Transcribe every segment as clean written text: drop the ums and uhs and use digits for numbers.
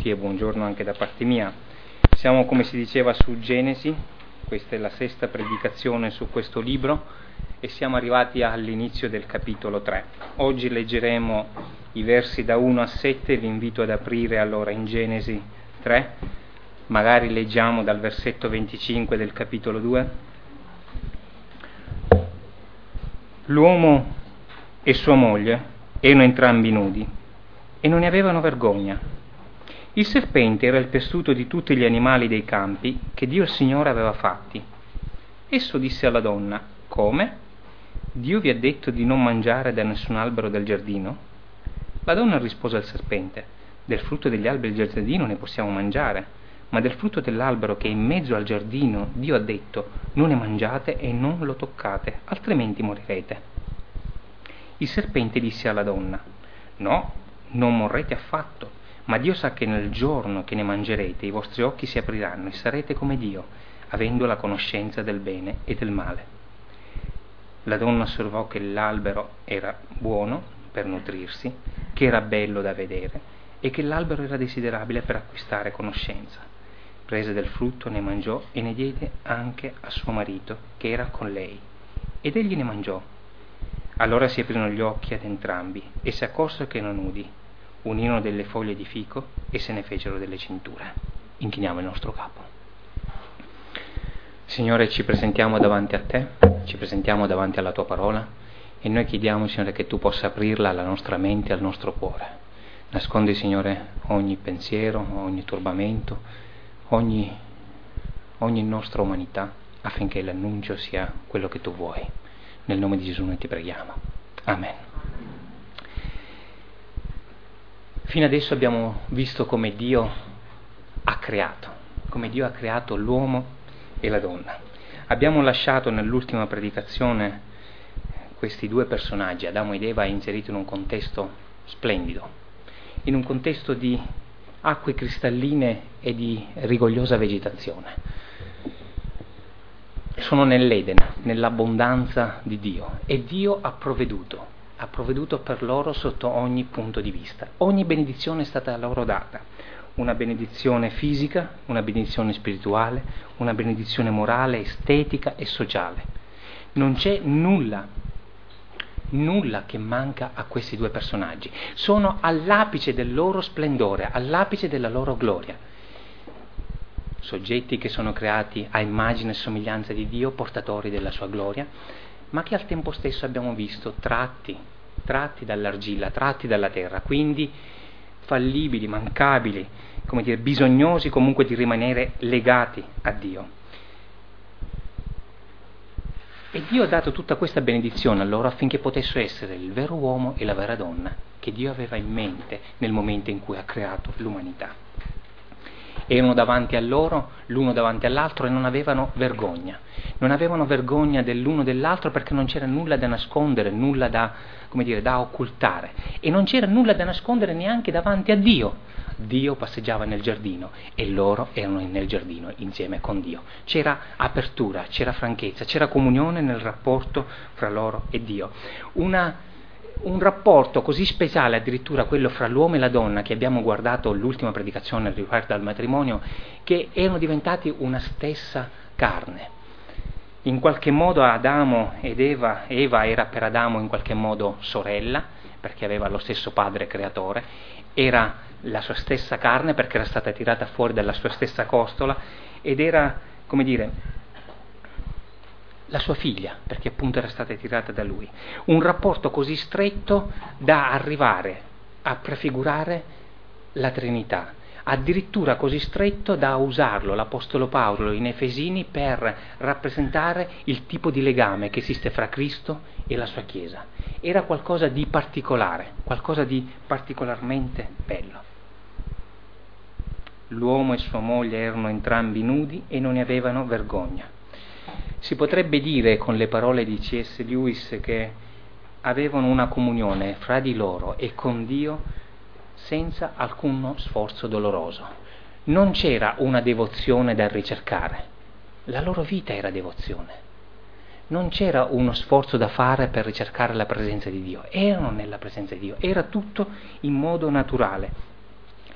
tutti e buongiorno anche da parte mia. Siamo, come si diceva, su Genesi, questa è la sesta predicazione su questo libro e siamo arrivati all'inizio del capitolo 3. Oggi leggeremo i versi da 1 a 7, vi invito ad aprire allora in Genesi 3, magari leggiamo dal versetto 25 del capitolo 2. L'uomo e sua moglie erano entrambi nudi e non ne avevano vergogna. Il serpente era il tessuto di tutti gli animali dei campi che Dio il Signore aveva fatti. Esso disse alla donna: come? Dio vi ha detto di non mangiare da nessun albero del giardino? La donna rispose al serpente: del frutto degli alberi del giardino ne possiamo mangiare, ma del frutto dell'albero che è in mezzo al giardino Dio ha detto: non ne mangiate e non lo toccate, altrimenti morirete. Il serpente disse alla donna: no, non morrete affatto, ma Dio sa che nel giorno che ne mangerete i vostri occhi si apriranno e sarete come Dio, avendo la conoscenza del bene e del male. La donna osservò che l'albero era buono per nutrirsi, che era bello da vedere e che l'albero era desiderabile per acquistare conoscenza. Prese del frutto, ne mangiò e ne diede anche a suo marito, che era con lei, ed egli ne mangiò. Allora si aprirono gli occhi ad entrambi e si accorsero che erano nudi, unirono delle foglie di fico e se ne fecero delle cinture. Inchiniamo il nostro capo. Signore, ci presentiamo davanti a Te, ci presentiamo davanti alla Tua parola e noi chiediamo, Signore, che Tu possa aprirla alla nostra mente, al nostro cuore. Nascondi, Signore, ogni pensiero, ogni turbamento, ogni nostra umanità, affinché l'annuncio sia quello che Tu vuoi. Nel nome di Gesù noi Ti preghiamo. Amen. Fino adesso abbiamo visto come Dio ha creato l'uomo e la donna. Abbiamo lasciato nell'ultima predicazione questi due personaggi, Adamo ed Eva, inseriti in un contesto splendido, in un contesto di acque cristalline e di rigogliosa vegetazione. Sono nell'Eden, nell'abbondanza di Dio, e Dio ha provveduto per loro sotto ogni punto di vista. Ogni benedizione è stata loro data, una benedizione fisica, una benedizione spirituale, una benedizione morale, estetica e sociale. Non c'è nulla che manca a questi due personaggi. Sono all'apice del loro splendore, all'apice della loro gloria. Soggetti che sono creati a immagine e somiglianza di Dio, portatori della sua gloria, ma che al tempo stesso abbiamo visto tratti dall'argilla, tratti dalla terra, quindi fallibili, mancabili, bisognosi comunque di rimanere legati a Dio. E Dio ha dato tutta questa benedizione a loro affinché potessero essere il vero uomo e la vera donna che Dio aveva in mente nel momento in cui ha creato l'umanità. Erano davanti a loro, l'uno davanti all'altro, e non avevano vergogna dell'uno dell'altro, perché non c'era nulla da nascondere, nulla da occultare, e non c'era nulla da nascondere neanche davanti a Dio. Dio passeggiava nel giardino e loro erano nel giardino insieme con Dio. C'era apertura, c'era franchezza, c'era comunione nel rapporto fra loro e Dio. Un rapporto così speciale, addirittura quello fra l'uomo e la donna, che abbiamo guardato l'ultima predicazione riguardo al matrimonio, che erano diventati una stessa carne. In qualche modo Adamo ed Eva era per Adamo in qualche modo sorella, perché aveva lo stesso padre creatore, era la sua stessa carne perché era stata tirata fuori dalla sua stessa costola, ed era, la sua figlia, perché appunto era stata tirata da lui. Un rapporto così stretto da arrivare a prefigurare la Trinità, addirittura così stretto da usarlo l'Apostolo Paolo in Efesini per rappresentare il tipo di legame che esiste fra Cristo e la sua Chiesa. Era qualcosa di particolare, qualcosa di particolarmente bello. L'uomo e sua moglie erano entrambi nudi e non ne avevano vergogna. Si potrebbe dire con le parole di C.S. Lewis che avevano una comunione fra di loro e con Dio senza alcuno sforzo doloroso. Non c'era una devozione da ricercare, la loro vita era devozione. Non c'era uno sforzo da fare per ricercare la presenza di Dio, erano nella presenza di Dio, era tutto in modo naturale.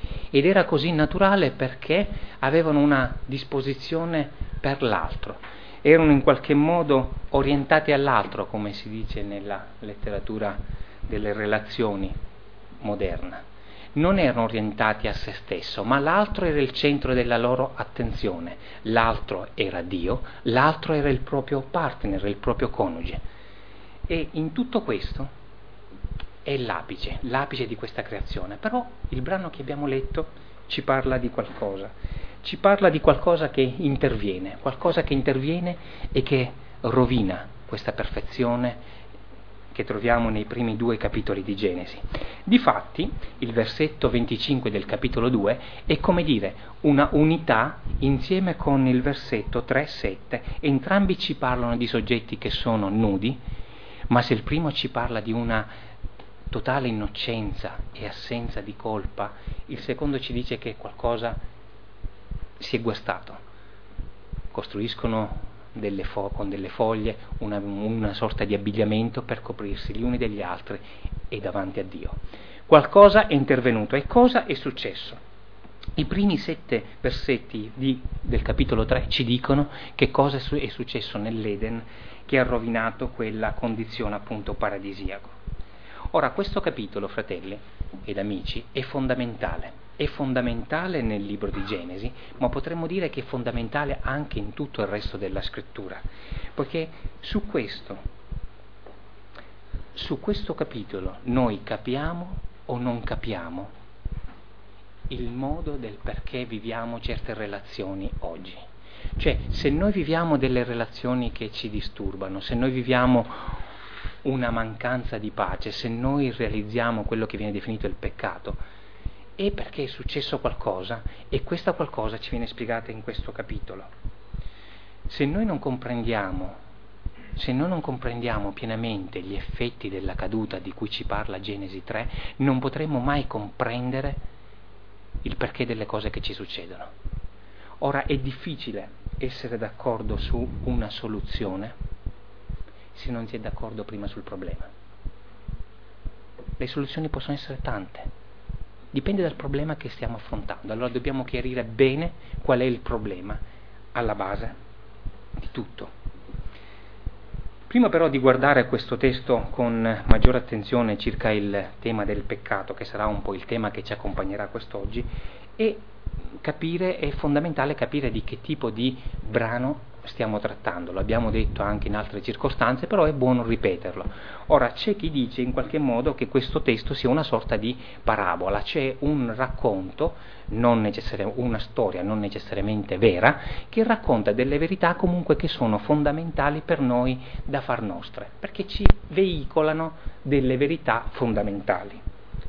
ed era così naturale perché avevano una disposizione per l'altro, erano in qualche modo orientati all'altro, come si dice nella letteratura delle relazioni moderna. Non erano orientati a se stesso, ma l'altro era il centro della loro attenzione, l'altro era Dio, l'altro era il proprio partner, il proprio coniuge. E in tutto questo è l'apice di questa creazione. Però il brano che abbiamo letto ci parla di qualcosa che interviene e che rovina questa perfezione che troviamo nei primi 2 capitoli di Genesi. Difatti, il versetto 25 del capitolo 2 è come dire una unità insieme con il versetto 3-7, entrambi ci parlano di soggetti che sono nudi, ma se il primo ci parla di una totale innocenza e assenza di colpa, il secondo ci dice che qualcosa si è guastato. Costruiscono con delle foglie una sorta di abbigliamento per coprirsi gli uni degli altri e davanti a Dio. Qualcosa è intervenuto. E cosa è successo? I primi 7 versetti del capitolo 3 ci dicono che cosa è successo nell'Eden che ha rovinato quella condizione appunto paradisiaca. Ora, questo capitolo, fratelli ed amici, è fondamentale nel libro di Genesi, ma potremmo dire che è fondamentale anche in tutto il resto della scrittura, poiché su questo capitolo noi capiamo o non capiamo il modo del perché viviamo certe relazioni oggi. Cioè, se noi viviamo delle relazioni che ci disturbano, se noi viviamo una mancanza di pace, se noi realizziamo quello che viene definito il peccato, è perché è successo qualcosa, e questa qualcosa ci viene spiegata in questo capitolo. Se noi non comprendiamo pienamente gli effetti della caduta di cui ci parla Genesi 3, non potremo mai comprendere il perché delle cose che ci succedono. Ora, è difficile essere d'accordo su una soluzione se non si è d'accordo prima sul problema. Le soluzioni possono essere tante, dipende dal problema che stiamo affrontando. Allora dobbiamo chiarire bene qual è il problema alla base di tutto. Prima però di guardare questo testo con maggiore attenzione circa il tema del peccato, che sarà un po' il tema che ci accompagnerà quest'oggi, è fondamentale capire di che tipo di brano stiamo trattando. Lo abbiamo detto anche in altre circostanze, però è buono ripeterlo. Ora, c'è chi dice in qualche modo che questo testo sia una sorta di parabola, c'è un racconto, una storia non necessariamente vera, che racconta delle verità comunque che sono fondamentali per noi da far nostre, perché ci veicolano delle verità fondamentali.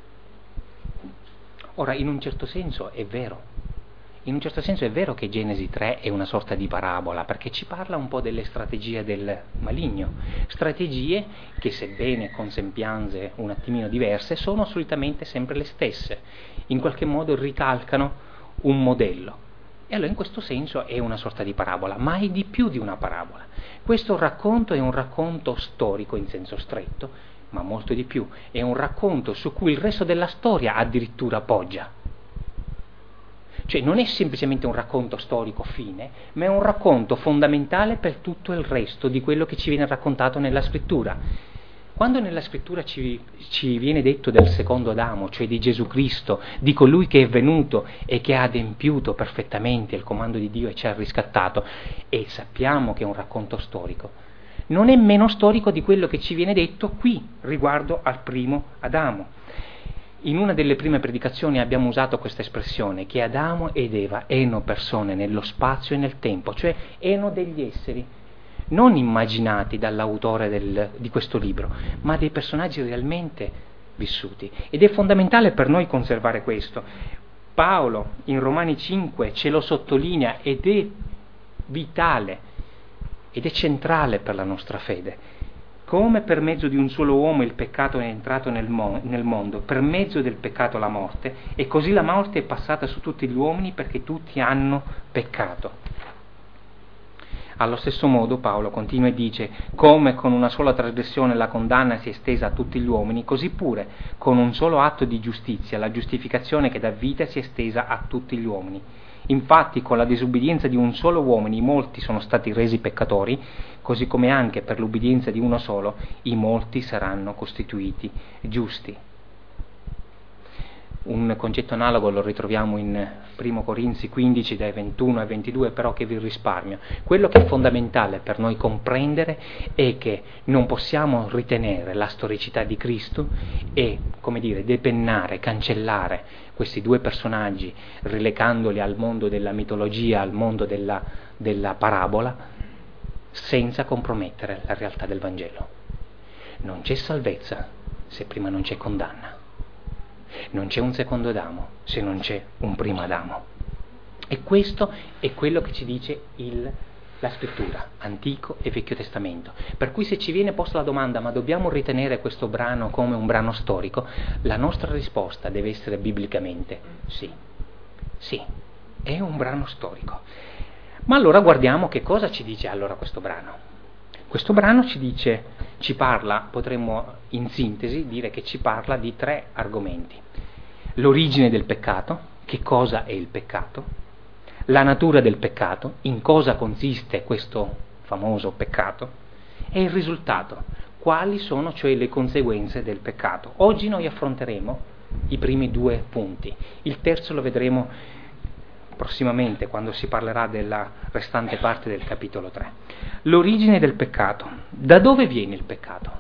Ora, in un certo senso è vero che Genesi 3 è una sorta di parabola, perché ci parla un po' delle strategie del maligno, strategie che, sebbene con sembianze un attimino diverse, sono solitamente sempre le stesse, in qualche modo ricalcano un modello. E allora in questo senso è una sorta di parabola, ma è di più di una parabola. Questo racconto è un racconto storico in senso stretto, ma molto di più, è un racconto su cui il resto della storia addirittura poggia. Cioè non è semplicemente un racconto storico fine, ma è un racconto fondamentale per tutto il resto di quello che ci viene raccontato nella scrittura. Quando nella scrittura ci viene detto del secondo Adamo, cioè di Gesù Cristo, di colui che è venuto e che ha adempiuto perfettamente il comando di Dio e ci ha riscattato, e sappiamo che è un racconto storico, non è meno storico di quello che ci viene detto qui riguardo al primo Adamo. In una delle prime predicazioni abbiamo usato questa espressione, che Adamo ed Eva erano persone nello spazio e nel tempo, cioè erano degli esseri non immaginati dall'autore di questo libro, ma dei personaggi realmente vissuti. Ed è fondamentale per noi conservare questo. Paolo in Romani 5 ce lo sottolinea ed è vitale ed è centrale per la nostra fede. Come per mezzo di un solo uomo il peccato è entrato nel mondo, per mezzo del peccato la morte, e così la morte è passata su tutti gli uomini perché tutti hanno peccato. Allo stesso modo Paolo continua e dice: come con una sola trasgressione la condanna si è estesa a tutti gli uomini, così pure con un solo atto di giustizia la giustificazione che dà vita si è estesa a tutti gli uomini. Infatti con la disubbidienza di un solo uomo i molti sono stati resi peccatori, così come anche per l'ubbidienza di uno solo i molti saranno costituiti giusti. Un concetto analogo lo ritroviamo in 1 Corinzi 15 dai 21 ai 22, però che vi risparmio. Quello che è fondamentale per noi comprendere è che non possiamo ritenere la storicità di Cristo e, come dire, depennare, cancellare questi due personaggi, relegandoli al mondo della mitologia, al mondo della parabola, senza compromettere la realtà del Vangelo. Non c'è salvezza se prima non c'è condanna. Non c'è un secondo Adamo se non c'è un primo Adamo. E questo è quello che ci dice la scrittura, Antico e Vecchio Testamento. Per cui se ci viene posta la domanda: ma dobbiamo ritenere questo brano come un brano storico? La nostra risposta deve essere biblicamente sì. Sì, è un brano storico. Ma allora guardiamo che cosa ci dice allora questo brano. Questo brano ci parla, potremmo in sintesi dire che ci parla di 3 argomenti. L'origine del peccato, che cosa è il peccato, la natura del peccato, in cosa consiste questo famoso peccato, e il risultato, quali sono cioè le conseguenze del peccato. Oggi noi affronteremo i primi 2 punti, il terzo lo vedremo prossimamente quando si parlerà della restante parte del capitolo 3. L'origine del peccato. Da dove viene il peccato?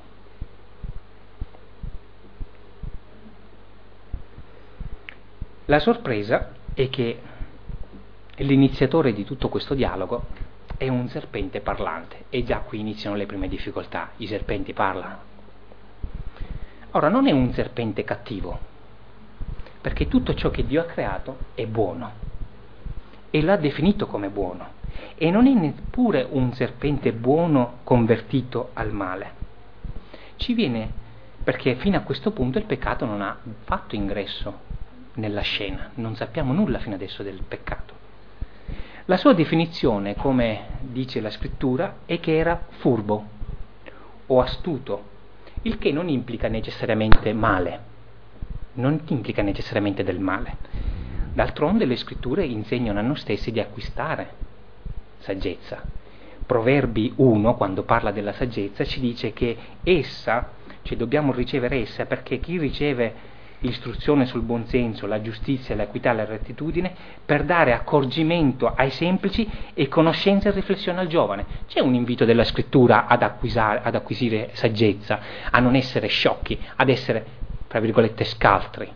La sorpresa è che l'iniziatore di tutto questo dialogo è un serpente parlante, e già qui iniziano le prime difficoltà. I serpenti parlano. Ora, non è un serpente cattivo, perché tutto ciò che Dio ha creato è buono e l'ha definito come buono, e non è neppure un serpente buono convertito al male. Ci viene perché fino a questo punto il peccato non ha fatto ingresso nella scena, non sappiamo nulla fino adesso del peccato. La sua definizione, come dice la scrittura, è che era furbo o astuto, il che non implica necessariamente male, non implica necessariamente del male. D'altronde le scritture insegnano a noi stessi di acquistare saggezza. Proverbi 1, quando parla della saggezza, ci dice che essa, cioè dobbiamo ricevere essa, perché chi riceve l'istruzione sul buonsenso, la giustizia, l'equità e la rettitudine, per dare accorgimento ai semplici e conoscenza e riflessione al giovane. C'è un invito della scrittura ad acquisire saggezza, a non essere sciocchi, ad essere, tra virgolette, scaltri.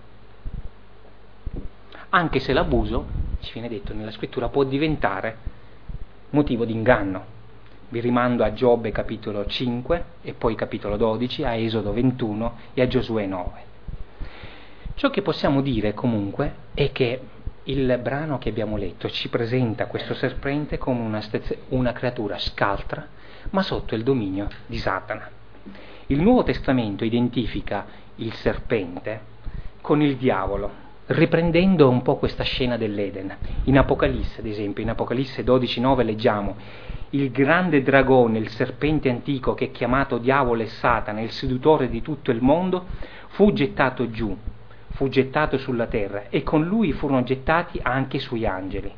Anche se l'abuso, ci viene detto nella scrittura, può diventare motivo di inganno. Vi rimando a Giobbe capitolo 5 e poi capitolo 12, a Esodo 21 e a Giosuè 9. Ciò che possiamo dire comunque è che il brano che abbiamo letto ci presenta questo serpente come una creatura scaltra, ma sotto il dominio di Satana. Il Nuovo Testamento identifica il serpente con il diavolo, riprendendo un po' questa scena dell'Eden. In Apocalisse, ad esempio, in Apocalisse 12,9 leggiamo: il grande dragone, il serpente antico che è chiamato diavolo e Satana, il sedutore di tutto il mondo, fu gettato giù, fu gettato sulla terra, e con lui furono gettati anche i suoi angeli.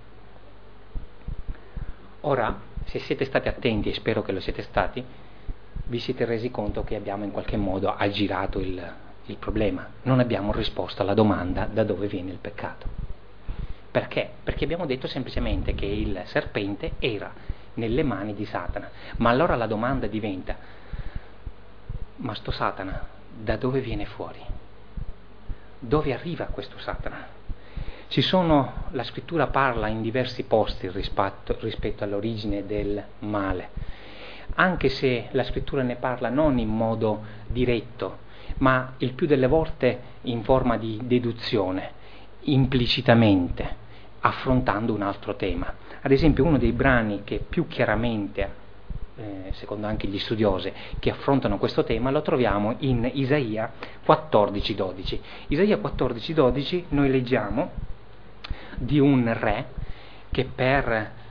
Ora, se siete stati attenti, e spero che lo siete stati, vi siete resi conto che abbiamo in qualche modo aggirato il problema. Non abbiamo risposto alla domanda: da dove viene il peccato? Perché? Perché abbiamo detto semplicemente che il serpente era nelle mani di Satana. Ma allora la domanda diventa: ma sto Satana da dove viene fuori? Dove arriva questo Satana? La scrittura parla in diversi posti rispetto all'origine del male, anche se la scrittura ne parla non in modo diretto, ma il più delle volte in forma di deduzione, implicitamente, affrontando un altro tema. Ad esempio, uno dei brani che più chiaramente, secondo anche gli studiosi, che affrontano questo tema, lo troviamo in Isaia 14,12. Isaia 14,12 noi leggiamo di un re che per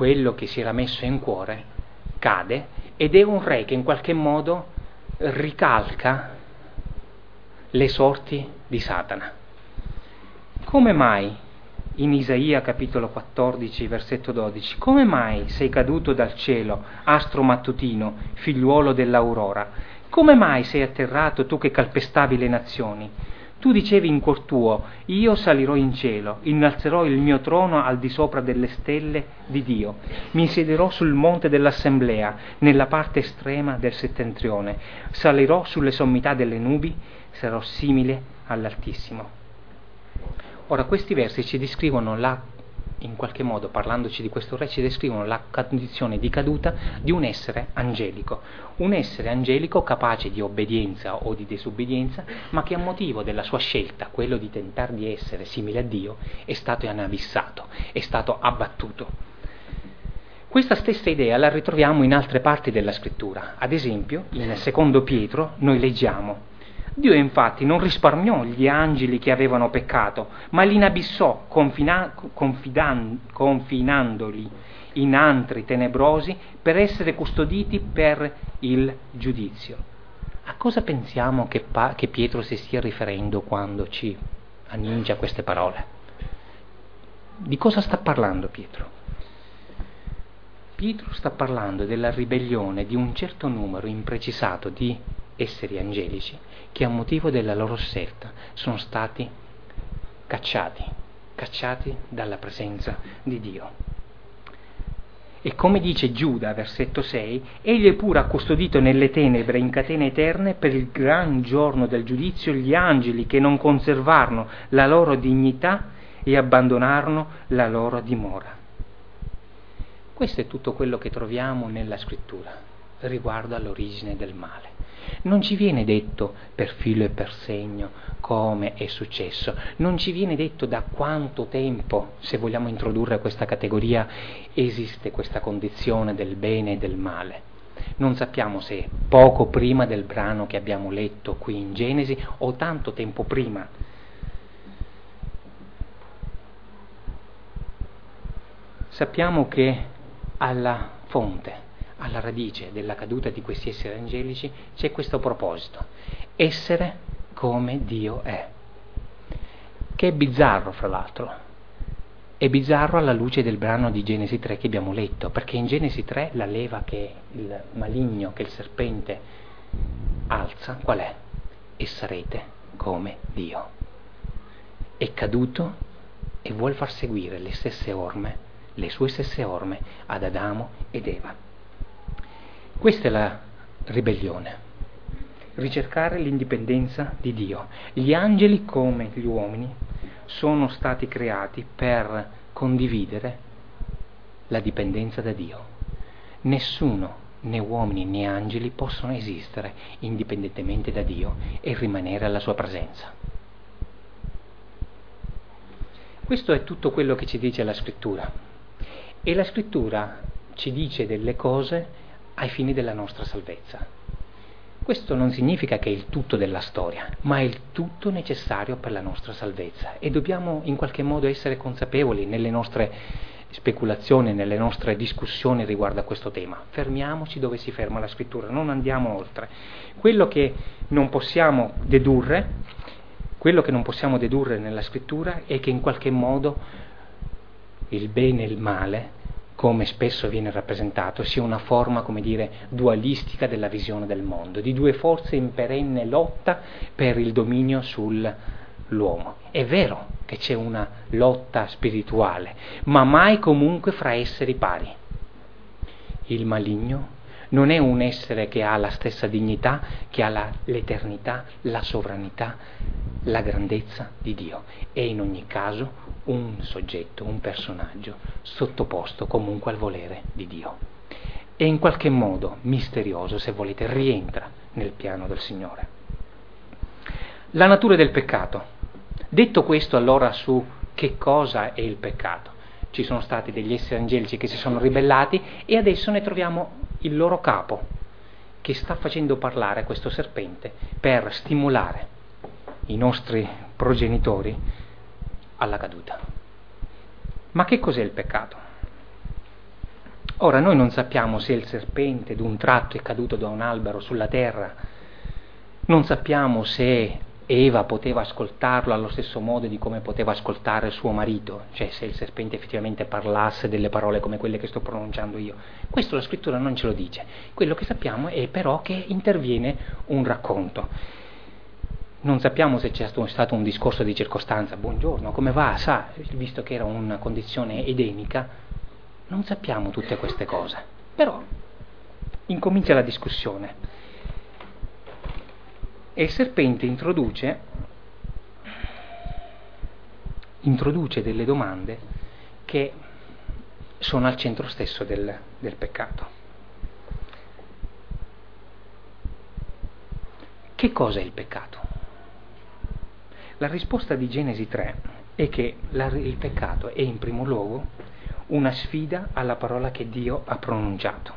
quello che si era messo in cuore cade, ed è un re che in qualche modo ricalca le sorti di Satana. Come mai, in Isaia capitolo 14 versetto 12, come mai sei caduto dal cielo, astro mattutino, figliuolo dell'aurora? Come mai sei atterrato, tu che calpestavi le nazioni? Tu dicevi in cuor tuo: io salirò in cielo, innalzerò il mio trono al di sopra delle stelle di Dio, mi siederò sul monte dell'assemblea, nella parte estrema del settentrione, salirò sulle sommità delle nubi, sarò simile all'Altissimo. Ora, questi versi ci descrivono in qualche modo, parlandoci di questo re, ci descrivono la condizione di caduta di un essere angelico capace di obbedienza o di disobbedienza, ma che a motivo della sua scelta, quello di tentare di essere simile a Dio, è stato inabissato, è stato abbattuto. Questa stessa idea la ritroviamo in altre parti della Scrittura. Ad esempio, in Secondo Pietro noi leggiamo: Dio infatti non risparmiò gli angeli che avevano peccato, ma li inabissò confinandoli in antri tenebrosi per essere custoditi per il giudizio. A cosa pensiamo che Pietro si stia riferendo quando ci annuncia queste parole? Di cosa sta parlando Pietro? Pietro sta parlando della ribellione di un certo numero imprecisato di esseri angelici che a motivo della loro scelta sono stati cacciati dalla presenza di Dio. E come dice Giuda, versetto 6, egli è pure ha custodito nelle tenebre in catene eterne per il gran giorno del giudizio gli angeli che non conservarono la loro dignità e abbandonarono la loro dimora. Questo è tutto quello che troviamo nella Scrittura riguardo all'origine del male. Non ci viene detto per filo e per segno come è successo, non ci viene detto da quanto tempo, se vogliamo introdurre questa categoria, esiste questa condizione del bene e del male. Non sappiamo se poco prima del brano che abbiamo letto qui in Genesi o tanto tempo prima. Sappiamo che alla fonte, alla radice della caduta di questi esseri angelici c'è questo proposito: essere come Dio è. Che è bizzarro, fra l'altro. È bizzarro alla luce del brano di Genesi 3 che abbiamo letto, perché in Genesi 3 la leva che il maligno, che il serpente alza, qual è? E sarete come Dio. È caduto e vuol far seguire le sue stesse orme ad Adamo ed Eva. Questa è la ribellione, ricercare l'indipendenza di Dio. Gli angeli, come gli uomini, sono stati creati per condividere la dipendenza da Dio. Nessuno, né uomini né angeli, possono esistere indipendentemente da Dio e rimanere alla sua presenza. Questo è tutto quello che ci dice la Scrittura. E la Scrittura ci dice delle cose ai fini della nostra salvezza. Questo non significa che è il tutto della storia, ma è il tutto necessario per la nostra salvezza, e dobbiamo in qualche modo essere consapevoli nelle nostre speculazioni, nelle nostre discussioni riguardo a questo tema. Fermiamoci dove si ferma la Scrittura, non andiamo oltre. Quello che non possiamo dedurre nella Scrittura è che in qualche modo il bene e il male, come spesso viene rappresentato, sia una forma, come dire, dualistica della visione del mondo, di due forze in perenne lotta per il dominio sull'uomo. È vero che c'è una lotta spirituale, ma mai comunque fra esseri pari. Il maligno non è un essere che ha la stessa dignità, che ha l'eternità, la sovranità, la grandezza di Dio. È in ogni caso un soggetto, un personaggio sottoposto comunque al volere di Dio. E in qualche modo misterioso, se volete, rientra nel piano del Signore. La natura del peccato. Detto questo, allora, su che cosa è il peccato? Ci sono stati degli esseri angelici che si sono ribellati e adesso ne troviamo il loro capo, che sta facendo parlare questo serpente per stimolare i nostri progenitori alla caduta. Ma che cos'è il peccato? Ora, noi non sappiamo se il serpente d'un tratto è caduto da un albero sulla terra, non sappiamo se Eva poteva ascoltarlo allo stesso modo di come poteva ascoltare suo marito, cioè se il serpente effettivamente parlasse delle parole come quelle che sto pronunciando io. Questo la scrittura non ce lo dice. Quello che sappiamo è però che interviene un racconto. Non sappiamo se c'è stato un discorso di circostanza, buongiorno, come va? Sa, visto che era una condizione edemica, non sappiamo tutte queste cose. Però incomincia la discussione. E il serpente introduce delle domande che sono al centro stesso del peccato. Che cosa è il peccato? La risposta di Genesi 3 è che il peccato è in primo luogo una sfida alla parola che Dio ha pronunciato.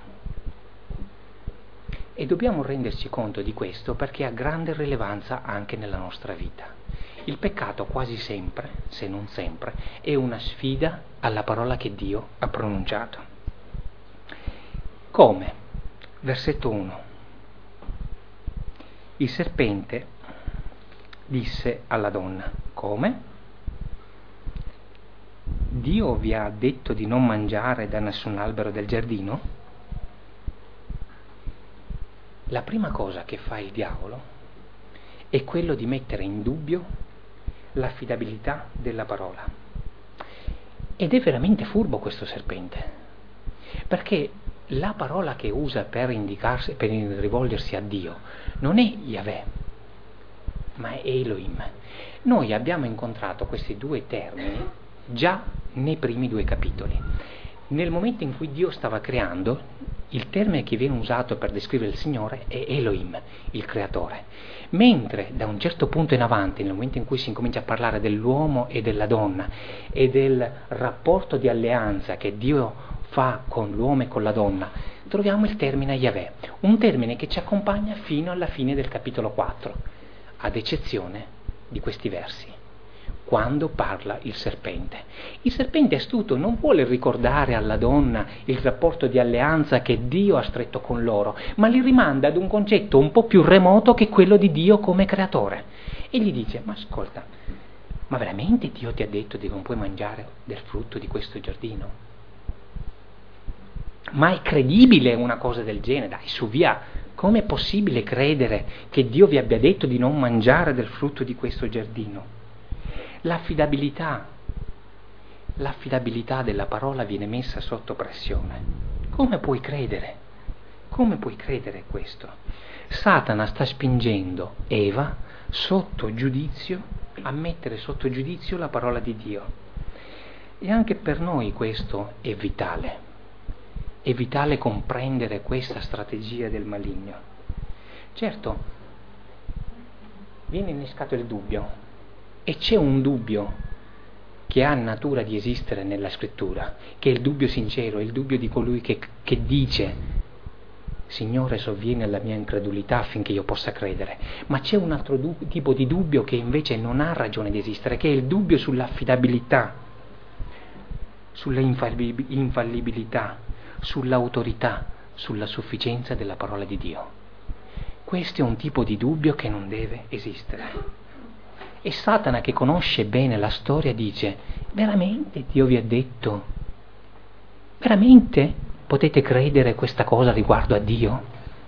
E dobbiamo renderci conto di questo perché ha grande rilevanza anche nella nostra vita. Il peccato quasi sempre, se non sempre, è una sfida alla parola che Dio ha pronunciato. Come? Versetto 1. Il serpente disse alla donna: come? Dio vi ha detto di non mangiare da nessun albero del giardino? La prima cosa che fa il diavolo è quello di mettere in dubbio l'affidabilità della parola. Ed è veramente furbo questo serpente, perché la parola che usa per rivolgersi a Dio non è Yahweh, ma è Elohim. Noi abbiamo incontrato questi due termini già nei primi 2 capitoli. Nel momento in cui Dio stava creando, il termine che viene usato per descrivere il Signore è Elohim, il creatore. Mentre da un certo punto in avanti, nel momento in cui si incomincia a parlare dell'uomo e della donna e del rapporto di alleanza che Dio fa con l'uomo e con la donna, troviamo il termine Yahweh, un termine che ci accompagna fino alla fine del capitolo 4, ad eccezione di questi versi, quando parla il serpente. Il serpente astuto non vuole ricordare alla donna il rapporto di alleanza che Dio ha stretto con loro, ma li rimanda ad un concetto un po' più remoto che quello di Dio come creatore. E gli dice: ma ascolta, ma veramente Dio ti ha detto che non puoi mangiare del frutto di questo giardino? Ma è credibile una cosa del genere? Dai, su via, com'è possibile credere che Dio vi abbia detto di non mangiare del frutto di questo giardino? L'affidabilità della parola viene messa sotto pressione. Come puoi credere? Come puoi credere questo? Satana sta spingendo Eva sotto giudizio, a mettere sotto giudizio la parola di Dio. E anche per noi questo è vitale. È vitale comprendere questa strategia del maligno. Certo, viene innescato il dubbio. E c'è un dubbio che ha natura di esistere nella scrittura, che è il dubbio sincero, il dubbio di colui che dice: Signore, sovvieni alla mia incredulità affinché io possa credere. Ma c'è un altro tipo di dubbio che invece non ha ragione di esistere, che è il dubbio sull'affidabilità, sulla infallibilità, sull'autorità, sulla sufficienza della parola di Dio. Questo è un tipo di dubbio che non deve esistere. E Satana, che conosce bene la storia, dice: veramente Dio vi ha detto? Veramente potete credere questa cosa riguardo a Dio?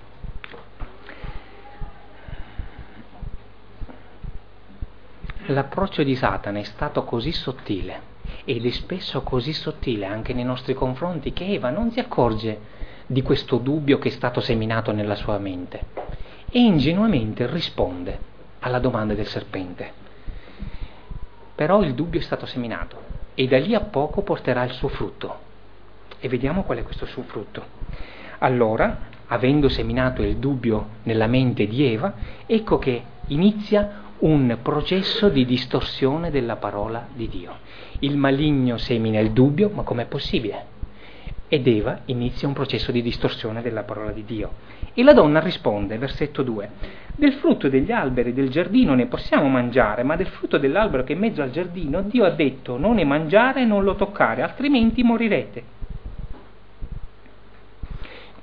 L'approccio di Satana è stato così sottile, ed è spesso così sottile anche nei nostri confronti, che Eva non si accorge di questo dubbio che è stato seminato nella sua mente e ingenuamente risponde alla domanda del serpente. Però il dubbio è stato seminato e da lì a poco porterà il suo frutto. E vediamo qual è questo suo frutto. Allora, avendo seminato il dubbio nella mente di Eva, ecco che inizia un processo di distorsione della parola di Dio. Il maligno semina il dubbio, ma com'è possibile? Ed Eva inizia un processo di distorsione della parola di Dio. E la donna risponde, versetto 2: del frutto degli alberi del giardino ne possiamo mangiare, ma del frutto dell'albero che è in mezzo al giardino Dio ha detto: non ne mangiare e non lo toccare, altrimenti morirete.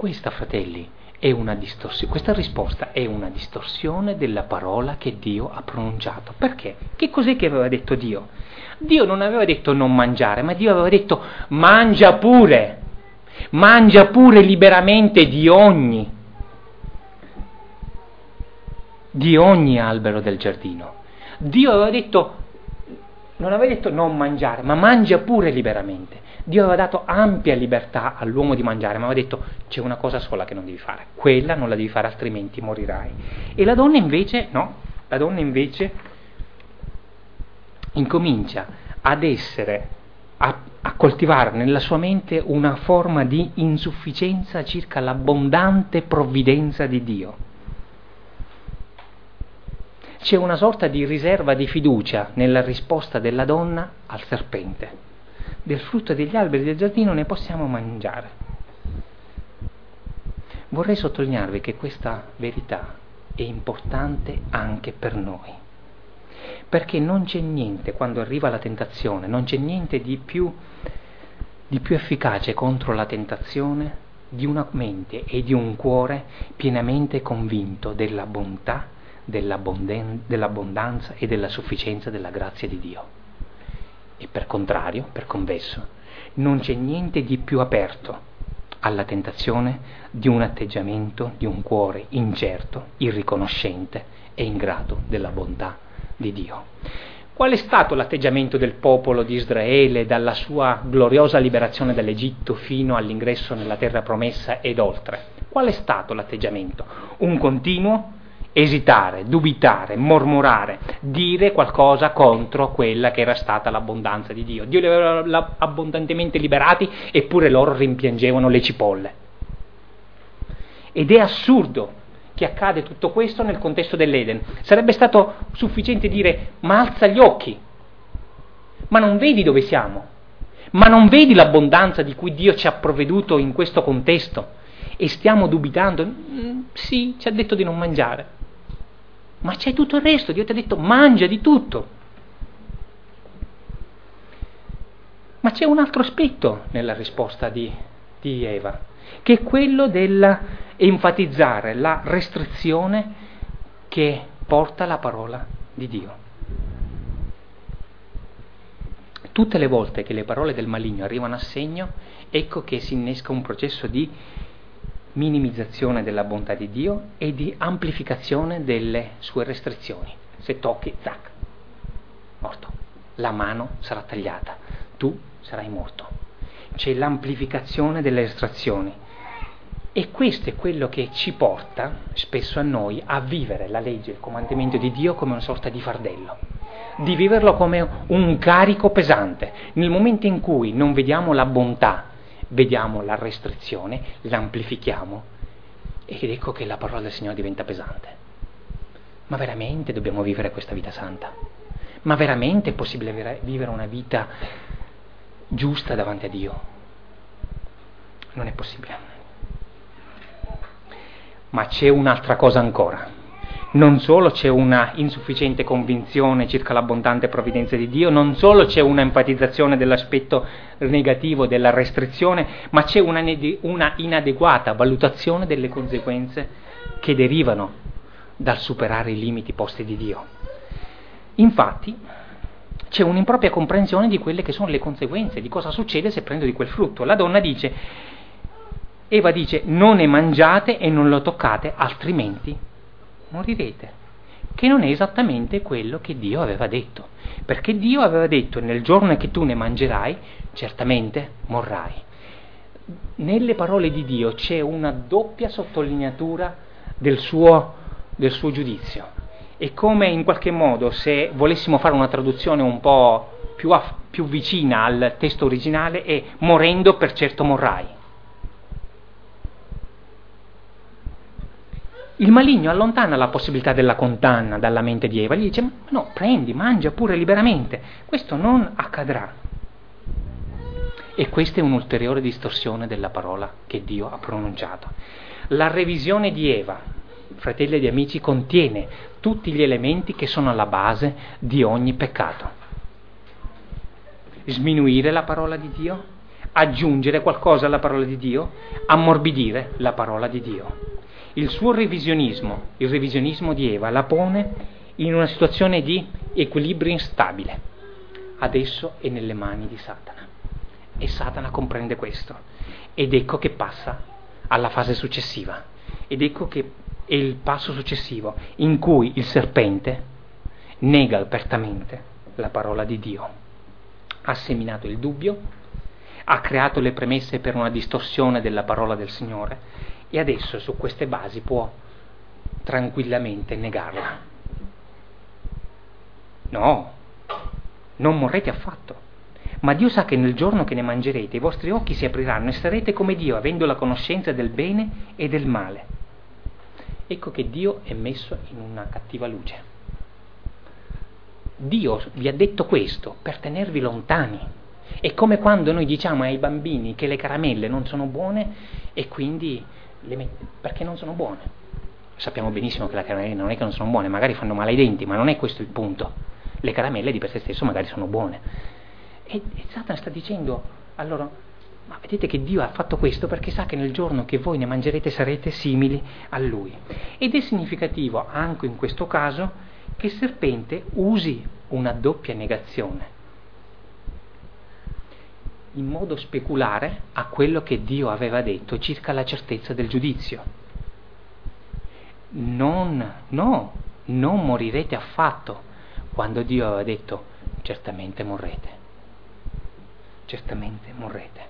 Questa, fratelli, è una distorsione. Questa risposta è una distorsione della parola che Dio ha pronunciato. Perché? Che cos'è che aveva detto Dio? Dio non aveva detto non mangiare, ma Dio aveva detto mangia pure liberamente di ogni albero del giardino. Dio aveva detto, non aveva detto non mangiare, ma mangia pure liberamente. Dio aveva dato ampia libertà all'uomo di mangiare, ma aveva detto c'è una cosa sola che non devi fare, quella non la devi fare altrimenti morirai. E la donna invece, no, la donna invece incomincia a coltivare nella sua mente una forma di insufficienza circa l'abbondante provvidenza di Dio. C'è una sorta di riserva di fiducia nella risposta della donna al serpente. Del frutto degli alberi del giardino ne possiamo mangiare. Vorrei sottolinearvi che questa verità è importante anche per noi, perché non c'è niente, quando arriva la tentazione, non c'è niente di più efficace contro la tentazione di una mente e di un cuore pienamente convinto della bontà, dell'abbondanza e della sufficienza della grazia di Dio. E per contrario, per converso, non c'è niente di più aperto alla tentazione di un atteggiamento, di un cuore incerto, irriconoscente e ingrato della bontà di Dio. Qual è stato l'atteggiamento del popolo di Israele dalla sua gloriosa liberazione dall'Egitto fino all'ingresso nella terra promessa ed oltre? Qual è stato l'atteggiamento? Un continuo esitare, dubitare, mormorare, dire qualcosa contro quella che era stata l'abbondanza di Dio. Dio li aveva abbondantemente liberati, eppure loro rimpiangevano le cipolle. Ed è assurdo che accade tutto questo nel contesto dell'Eden. Sarebbe stato sufficiente dire: ma alza gli occhi, ma non vedi dove siamo, ma non vedi l'abbondanza di cui Dio ci ha provveduto in questo contesto e stiamo dubitando? Sì, ci ha detto di non mangiare, ma c'è tutto il resto. Dio ti ha detto mangia di tutto. Ma c'è un altro aspetto nella risposta di Eva, che è quello dell'enfatizzare la restrizione che porta la parola di Dio. Tutte le volte che le parole del maligno arrivano a segno, ecco che si innesca un processo di minimizzazione della bontà di Dio e di amplificazione delle sue restrizioni. Se tocchi, tac, morto. La mano sarà tagliata, tu sarai morto. C'è l'amplificazione delle restrizioni. E questo è quello che ci porta spesso a noi a vivere la legge, il comandamento di Dio come una sorta di fardello, di viverlo come un carico pesante. Nel momento in cui non vediamo la bontà, vediamo la restrizione, l'amplifichiamo ed ecco che la parola del Signore diventa pesante. Ma veramente dobbiamo vivere questa vita santa? Ma veramente è possibile vivere una vita giusta davanti a Dio? Non è possibile. Ma c'è un'altra cosa ancora. Non solo c'è una insufficiente convinzione circa l'abbondante provvidenza di Dio, non solo c'è una enfatizzazione dell'aspetto negativo della restrizione, ma c'è una inadeguata valutazione delle conseguenze che derivano dal superare i limiti posti di Dio. Infatti, c'è un'impropria comprensione di quelle che sono le conseguenze, di cosa succede se prendo di quel frutto. La donna Eva dice, non ne mangiate e non lo toccate, altrimenti morirete, che non è esattamente quello che Dio aveva detto, perché Dio aveva detto: nel giorno che tu ne mangerai, certamente morrai. Nelle parole di Dio c'è una doppia sottolineatura del suo giudizio. È come in qualche modo, se volessimo fare una traduzione un po' più vicina al testo originale, è morendo per certo morrai. Il maligno allontana la possibilità della condanna dalla mente di Eva, gli dice: no, prendi, mangia pure liberamente, questo non accadrà. E questa è un'ulteriore distorsione della parola che Dio ha pronunciato. La revisione di Eva, fratelli ed amici, contiene tutti gli elementi che sono alla base di ogni peccato. Sminuire la parola di Dio, aggiungere qualcosa alla parola di Dio, ammorbidire la parola di Dio. Il suo revisionismo, il revisionismo di Eva, la pone in una situazione di equilibrio instabile. Adesso è nelle mani di Satana. E Satana comprende questo. Ed ecco che passa alla fase successiva. Ed ecco che è il passo successivo in cui il serpente nega apertamente la parola di Dio. Ha seminato il dubbio, ha creato le premesse per una distorsione della parola del Signore e adesso su queste basi può tranquillamente negarla. No, non morrete affatto, ma Dio sa che nel giorno che ne mangerete i vostri occhi si apriranno e sarete come Dio, avendo la conoscenza del bene e del male. Ecco che Dio è messo in una cattiva luce. Dio vi ha detto questo per tenervi lontani. È come quando noi diciamo ai bambini che le caramelle non sono buone e quindi perché non sono buone. Sappiamo benissimo che le caramelle non è che non sono buone, magari fanno male ai denti, ma non è questo il punto. Le caramelle di per sé stesso magari sono buone. E Satana sta dicendo a loro: ma vedete che Dio ha fatto questo perché sa che nel giorno che voi ne mangerete sarete simili a Lui. Ed è significativo anche in questo caso che il serpente usi una doppia negazione in modo speculare a quello che Dio aveva detto circa la certezza del giudizio. Non morirete affatto, quando Dio aveva detto certamente morrete. Certamente morrete.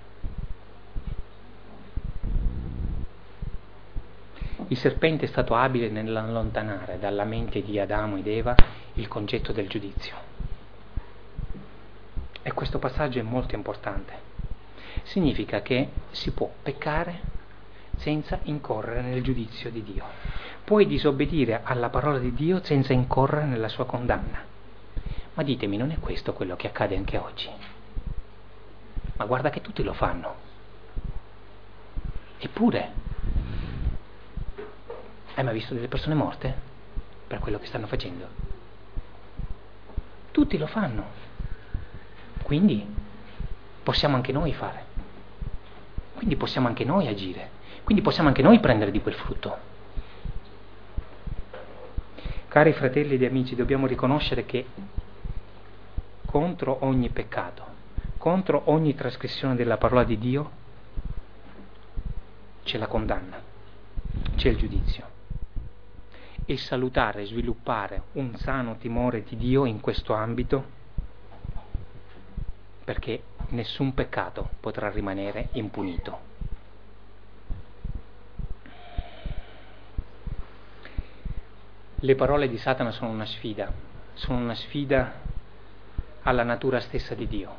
Il serpente è stato abile nell'allontanare dalla mente di Adamo ed Eva il concetto del giudizio. E questo passaggio è molto importante. Significa che si può peccare senza incorrere nel giudizio di Dio. Puoi disobbedire alla parola di Dio senza incorrere nella sua condanna. Ma ditemi, non è questo quello che accade anche oggi? Ma guarda che tutti lo fanno. Eppure, hai mai visto delle persone morte per quello che stanno facendo? Tutti lo fanno. Quindi possiamo anche noi fare. Quindi possiamo anche noi agire. Quindi possiamo anche noi prendere di quel frutto. Cari fratelli ed amici, dobbiamo riconoscere che contro ogni peccato, contro ogni trasgressione della parola di Dio, c'è la condanna, c'è il giudizio. E salutare, sviluppare un sano timore di Dio in questo ambito, perché nessun peccato potrà rimanere impunito. Le parole di Satana sono una sfida alla natura stessa di Dio.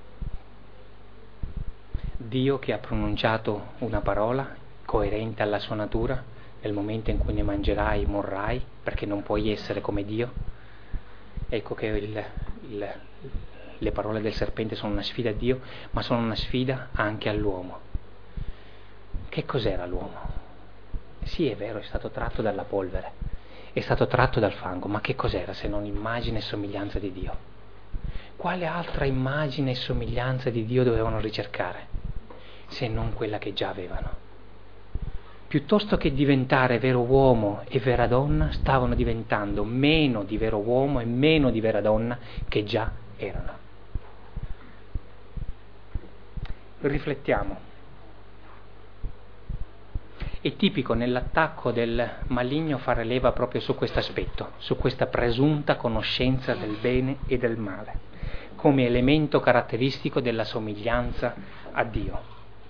Dio che ha pronunciato una parola coerente alla sua natura: nel momento in cui ne mangerai morrai, perché non puoi essere come Dio. Ecco che le parole del serpente sono una sfida a Dio, ma sono una sfida anche all'uomo. Che cos'era l'uomo? Sì, è vero, è stato tratto dalla polvere, è stato tratto dal fango, ma che cos'era se non immagine e somiglianza di Dio? Quale altra immagine e somiglianza di Dio dovevano ricercare, se non quella che già avevano? Piuttosto che diventare vero uomo e vera donna, stavano diventando meno di vero uomo e meno di vera donna che già erano. Riflettiamo. È tipico nell'attacco del maligno fare leva proprio su questo aspetto, su questa presunta conoscenza del bene e del male, come elemento caratteristico della somiglianza a Dio.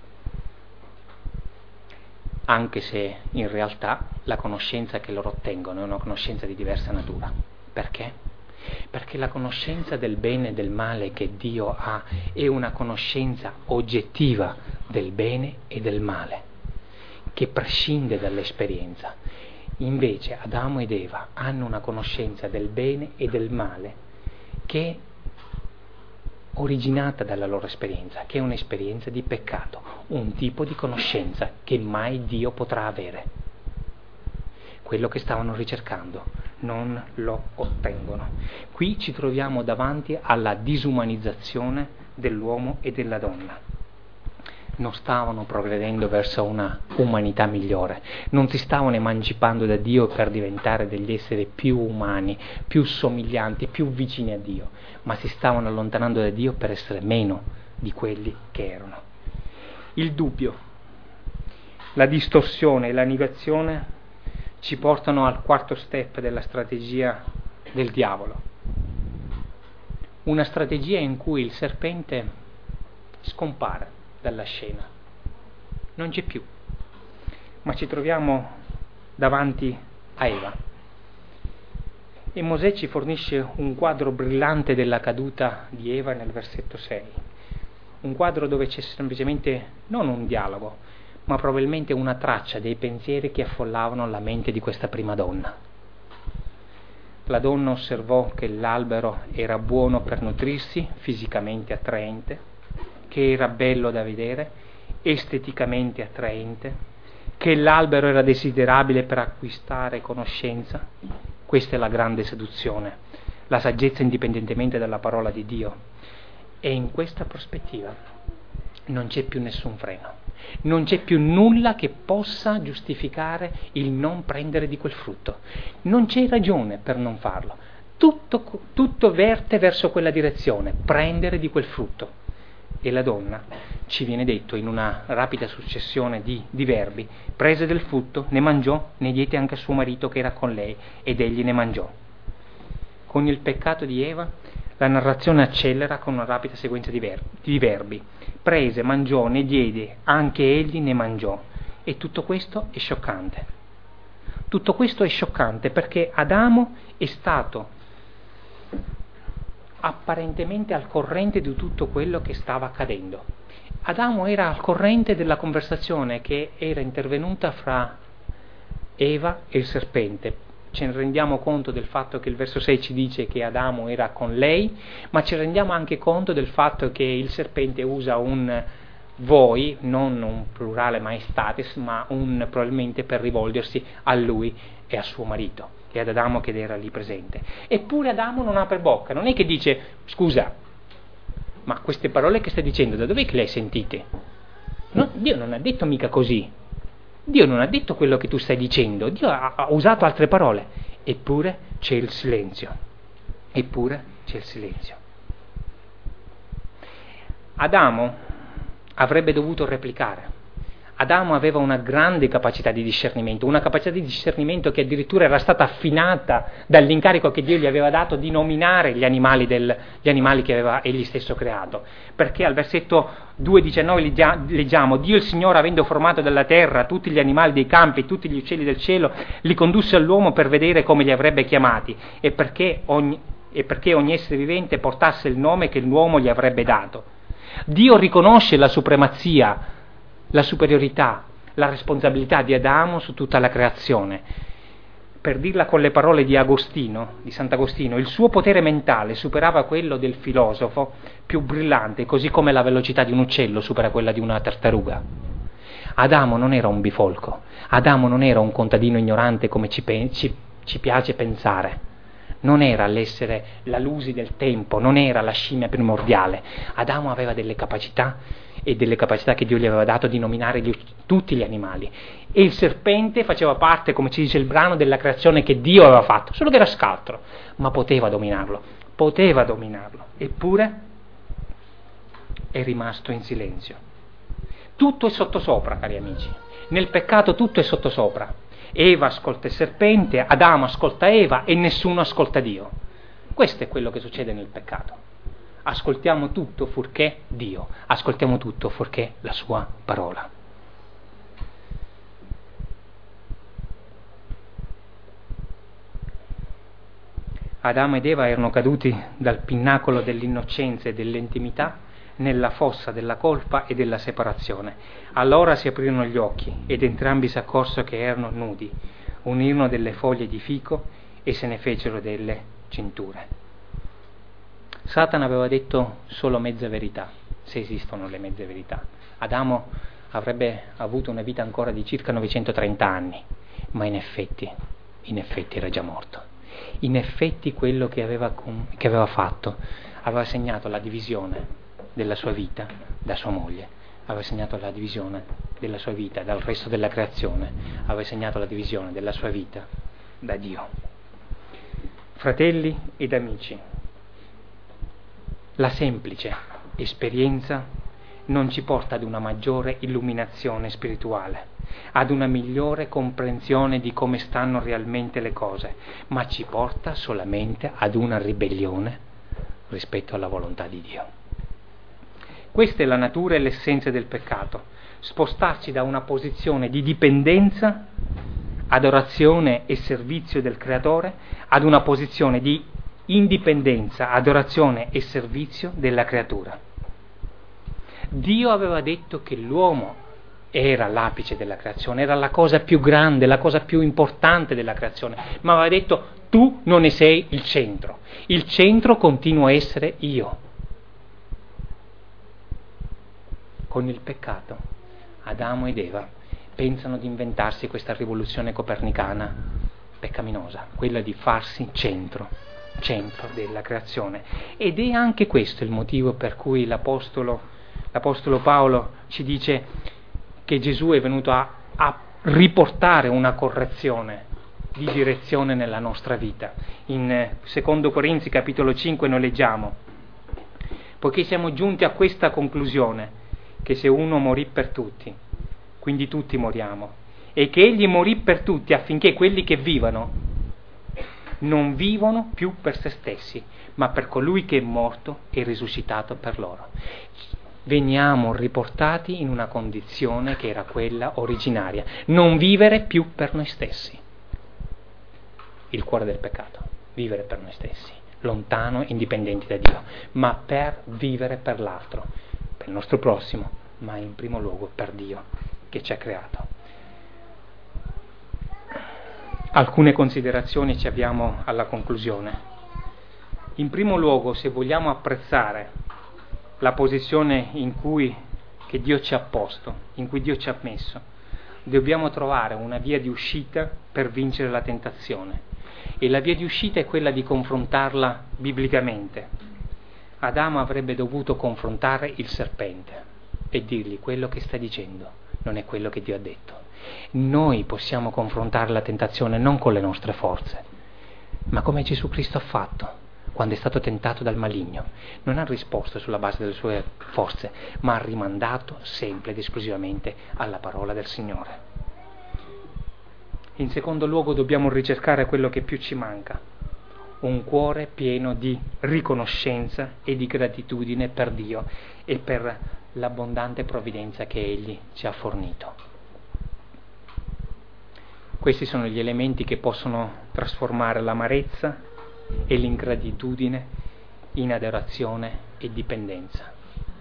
Anche se in realtà la conoscenza che loro ottengono è una conoscenza di diversa natura. Perché? Perché la conoscenza del bene e del male che Dio ha è una conoscenza oggettiva del bene e del male, che prescinde dall'esperienza. Invece Adamo ed Eva hanno una conoscenza del bene e del male che è originata dalla loro esperienza, che è un'esperienza di peccato, un tipo di conoscenza che mai Dio potrà avere. Quello che stavano ricercando non lo ottengono. Qui ci troviamo davanti alla disumanizzazione dell'uomo e della donna. non stavano progredendo verso una umanità migliore, non si stavano emancipando da Dio per diventare degli esseri più umani, più somiglianti, più vicini a Dio, ma si stavano allontanando da Dio per essere meno di quelli che erano. Il dubbio, la distorsione e la negazione ci portano al quarto step della strategia del diavolo. Una strategia in cui il serpente scompare dalla scena, non c'è più, ma ci troviamo davanti a Eva. E Mosè ci fornisce un quadro brillante della caduta di Eva nel versetto 6, un quadro dove c'è semplicemente non un dialogo, ma probabilmente una traccia dei pensieri che affollavano la mente di questa prima donna. La donna osservò che l'albero era buono per nutrirsi, fisicamente attraente, che era bello da vedere, esteticamente attraente, che l'albero era desiderabile per acquistare conoscenza. Questa è la grande seduzione, la saggezza indipendentemente dalla parola di Dio. E in questa prospettiva non c'è più nessun freno, non c'è più nulla che possa giustificare il non prendere di quel frutto. Non c'è ragione per non farlo. Tutto verte verso quella direzione, prendere di quel frutto. E la donna, ci viene detto in una rapida successione di verbi, prese del frutto, ne mangiò, ne diede anche a suo marito che era con lei, ed egli ne mangiò. Con il peccato di Eva, la narrazione accelera con una rapida sequenza di verbi. Prese, mangiò, ne diede, anche egli ne mangiò. E tutto questo è scioccante. Tutto questo è scioccante perché Adamo è stato apparentemente al corrente di tutto quello che stava accadendo. Adamo era al corrente della conversazione che era intervenuta fra Eva e il serpente. Ce ne rendiamo conto del fatto che il verso 6 ci dice che Adamo era con lei, ma ci rendiamo anche conto del fatto che il serpente usa un voi, non un plurale maestatis, ma un probabilmente per rivolgersi a lui e a suo marito e ad Adamo che era lì presente. Eppure Adamo non apre bocca, non è che dice scusa, ma queste parole che stai dicendo da dov'è che le hai sentite? No, Dio non ha detto mica così, Dio non ha detto quello che tu stai dicendo, Dio ha usato altre parole. Eppure c'è il silenzio, eppure c'è il silenzio. Adamo avrebbe dovuto replicare. Adamo aveva una grande capacità di discernimento, una capacità di discernimento che addirittura era stata affinata dall'incarico che Dio gli aveva dato di nominare gli animali che aveva egli stesso creato. Perché al versetto 2,19 leggiamo: Dio il Signore, avendo formato dalla terra tutti gli animali dei campi e tutti gli uccelli del cielo, li condusse all'uomo per vedere come li avrebbe chiamati e perché ogni essere vivente portasse il nome che l'uomo gli avrebbe dato. Dio riconosce la supremazia, la superiorità, la responsabilità di Adamo su tutta la creazione. Per dirla con le parole di Agostino, di Sant'Agostino, il suo potere mentale superava quello del filosofo più brillante, così come la velocità di un uccello supera quella di una tartaruga. Adamo non era un bifolco, Adamo non era un contadino ignorante come ci piace pensare. Non era l'essere la lusi del tempo, non era la scimmia primordiale. Adamo aveva delle capacità e delle capacità che Dio gli aveva dato di nominare tutti gli animali. E il serpente faceva parte, come ci dice il brano, della creazione che Dio aveva fatto, solo che era scaltro, ma poteva dominarlo. Eppure è rimasto in silenzio. Tutto è sottosopra, cari amici. Nel peccato tutto è sottosopra. Eva ascolta il serpente, Adamo ascolta Eva e nessuno ascolta Dio. Questo è quello che succede nel peccato. Ascoltiamo tutto fuorché Dio, ascoltiamo tutto fuorché la sua parola. Adamo ed Eva erano caduti dal pinnacolo dell'innocenza e dell'intimità nella fossa della colpa e della separazione. Allora si aprirono gli occhi ed entrambi si accorsero che erano nudi, unirono delle foglie di fico e se ne fecero delle cinture. Satana aveva detto solo mezza verità, se esistono le mezze verità. Adamo avrebbe avuto una vita ancora di circa 930 anni, ma in effetti era già morto. In effetti quello che aveva fatto aveva segnato la divisione della sua vita da sua moglie, aveva segnato la divisione della sua vita dal resto della creazione, aveva segnato la divisione della sua vita da Dio. Fratelli ed amici, la semplice esperienza non ci porta ad una maggiore illuminazione spirituale, ad una migliore comprensione di come stanno realmente le cose, ma ci porta solamente ad una ribellione rispetto alla volontà di Dio. Questa è la natura e l'essenza del peccato: spostarci da una posizione di dipendenza, adorazione e servizio del Creatore, ad una posizione di indipendenza, adorazione e servizio della creatura. Dio aveva detto che l'uomo era l'apice della creazione, era la cosa più grande, la cosa più importante della creazione, ma aveva detto: tu non ne sei il centro continua a essere io. Con il peccato, Adamo ed Eva pensano di inventarsi questa rivoluzione copernicana peccaminosa, quella di farsi centro della creazione. Ed è anche questo il motivo per cui l'Apostolo Paolo ci dice che Gesù è venuto a riportare una correzione di direzione nella nostra vita. In 2 Corinzi capitolo 5 noi leggiamo: poiché siamo giunti a questa conclusione, che se uno morì per tutti, quindi tutti moriamo, e che egli morì per tutti affinché quelli che vivono non vivono più per se stessi, ma per colui che è morto e risuscitato per loro. Veniamo riportati in una condizione che era quella originaria: non vivere più per noi stessi. Il cuore del peccato, vivere per noi stessi, lontano, indipendenti da Dio, ma per vivere per l'altro, per il nostro prossimo, ma in primo luogo per Dio che ci ha creato. Alcune considerazioni ci abbiamo alla conclusione. In primo luogo, se vogliamo apprezzare la posizione che Dio ci ha posto, in cui Dio ci ha messo, dobbiamo trovare una via di uscita per vincere la tentazione. E la via di uscita è quella di confrontarla biblicamente. Adamo avrebbe dovuto confrontare il serpente e dirgli: quello che sta dicendo non è quello che Dio ha detto. Noi possiamo confrontare la tentazione non con le nostre forze, ma come Gesù Cristo ha fatto quando è stato tentato dal maligno. Non ha risposto sulla base delle sue forze, ma ha rimandato sempre ed esclusivamente alla parola del Signore. In secondo luogo, dobbiamo ricercare quello che più ci manca: un cuore pieno di riconoscenza e di gratitudine per Dio e per l'abbondante provvidenza che Egli ci ha fornito. Questi sono gli elementi che possono trasformare l'amarezza e l'ingratitudine in adorazione e dipendenza.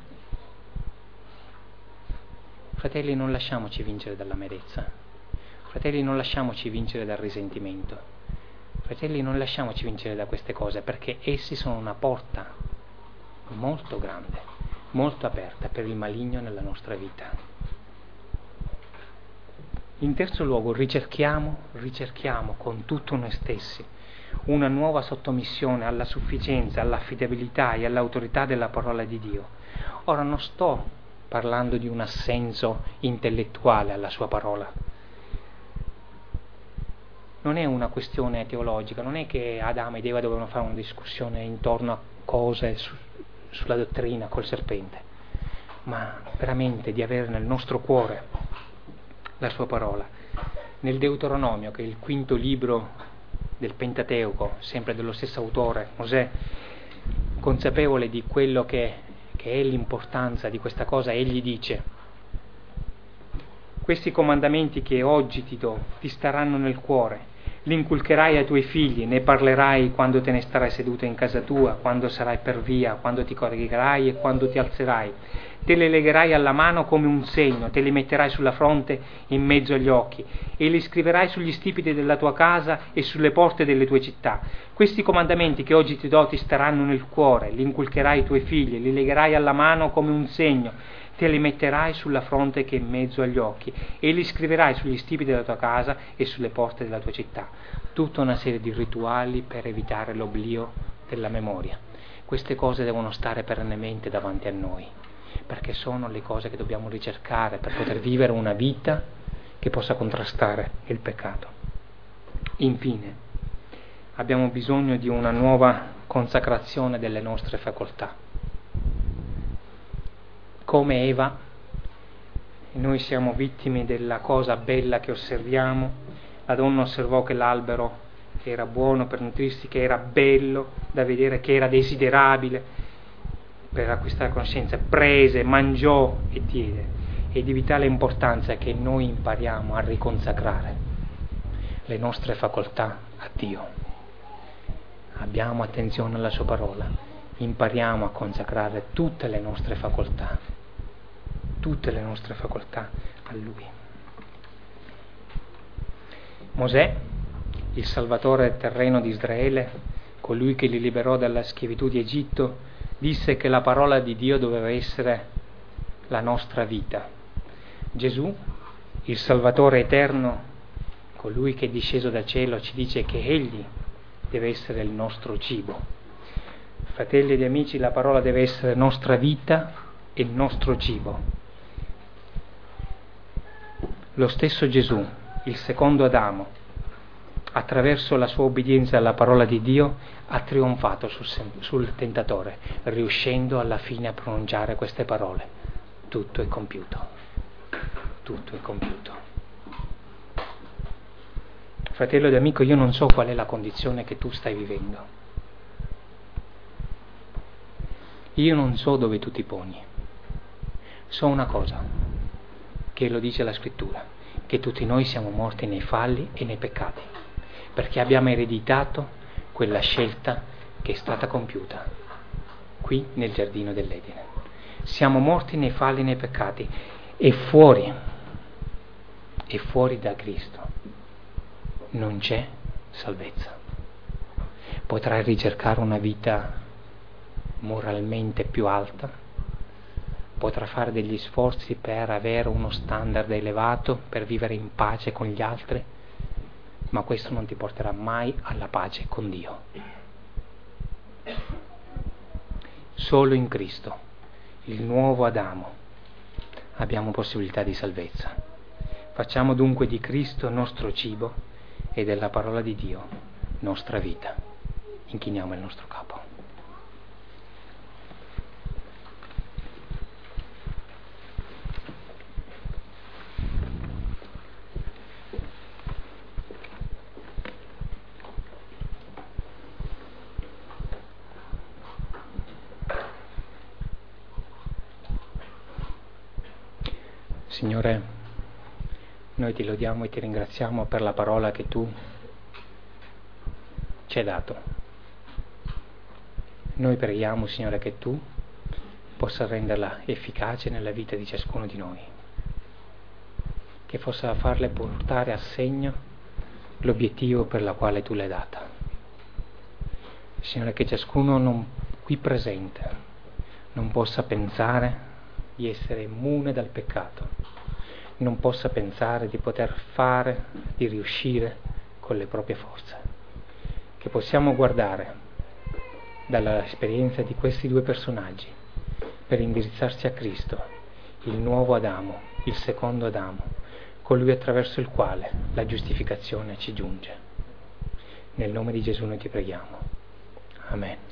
Fratelli, non lasciamoci vincere dall'amarezza. Fratelli, non lasciamoci vincere dal risentimento. Fratelli, non lasciamoci vincere da queste cose, perché essi sono una porta molto grande, molto aperta per il maligno nella nostra vita. In terzo luogo, ricerchiamo con tutto noi stessi una nuova sottomissione alla sufficienza, all'affidabilità e all'autorità della parola di Dio. Ora non sto parlando di un assenso intellettuale alla sua parola. Non è una questione teologica, non è che Adamo ed Eva dovevano fare una discussione intorno a cose sulla dottrina col serpente, ma veramente di avere nel nostro cuore la sua parola. Nel Deuteronomio, che è il quinto libro del Pentateuco, sempre dello stesso autore, Mosè, consapevole di quello che è l'importanza di questa cosa, egli dice: questi comandamenti che oggi ti do ti staranno nel cuore, li inculcherai ai tuoi figli, ne parlerai quando te ne starai seduto in casa tua, quando sarai per via, quando ti correrai e quando ti alzerai. Te le legherai alla mano come un segno, te li metterai sulla fronte in mezzo agli occhi e li scriverai sugli stipiti della tua casa e sulle porte delle tue città. Questi comandamenti che oggi ti do ti staranno nel cuore, li inculcherai ai tuoi figli, li legherai alla mano come un segno, te li metterai sulla fronte che è in mezzo agli occhi e li scriverai sugli stipiti della tua casa e sulle porte della tua città. Tutta una serie di rituali per evitare l'oblio della memoria. Queste cose devono stare perennemente davanti a noi. perché sono le cose che dobbiamo ricercare per poter vivere una vita che possa contrastare il peccato. Infine, abbiamo bisogno di una nuova consacrazione delle nostre facoltà. Come Eva, noi siamo vittime della cosa bella che osserviamo. La donna osservò che l'albero era buono per nutrirsi, che era bello da vedere, che era desiderabile per acquistare conoscenza, prese, mangiò e diede. È di vitale importanza che noi impariamo a riconsacrare le nostre facoltà a Dio. Abbiamo attenzione alla sua parola, impariamo a consacrare tutte le nostre facoltà a Lui. Mosè, il salvatore terreno di Israele, colui che li liberò dalla schiavitù di Egitto, disse che la parola di Dio doveva essere la nostra vita. Gesù, il salvatore eterno, colui che è disceso dal cielo, ci dice che Egli deve essere il nostro cibo. Fratelli ed amici, la parola deve essere nostra vita e il nostro cibo. Lo stesso Gesù, il secondo Adamo, attraverso la sua obbedienza alla parola di Dio, ha trionfato sul tentatore, riuscendo alla fine a pronunciare queste parole: tutto è compiuto. Tutto è compiuto. Fratello ed amico, io non so qual è la condizione che tu stai vivendo. Io non so dove tu ti poni. So una cosa, che lo dice la Scrittura, che tutti noi siamo morti nei falli e nei peccati, perché abbiamo ereditato quella scelta che è stata compiuta qui nel giardino dell'Edene. Siamo morti nei falli e nei peccati, e fuori da Cristo non c'è salvezza. Potrai ricercare una vita moralmente più alta, potrai fare degli sforzi per avere uno standard elevato, per vivere in pace con gli altri, ma questo non ti porterà mai alla pace con Dio. Solo in Cristo, il nuovo Adamo, abbiamo possibilità di salvezza. Facciamo dunque di Cristo nostro cibo e della parola di Dio nostra vita. Inchiniamo il nostro capo. Signore, noi ti lodiamo e ti ringraziamo per la parola che tu ci hai dato. Noi preghiamo, Signore, che tu possa renderla efficace nella vita di ciascuno di noi, che possa farle portare a segno l'obiettivo per la quale tu l'hai data. Signore, che ciascuno qui presente non possa pensare di essere immune dal peccato, non possa pensare di poter fare, di riuscire con le proprie forze. Che possiamo guardare dall'esperienza di questi due personaggi per indirizzarsi a Cristo, il nuovo Adamo, il secondo Adamo, colui attraverso il quale la giustificazione ci giunge. Nel nome di Gesù noi ti preghiamo. Amen.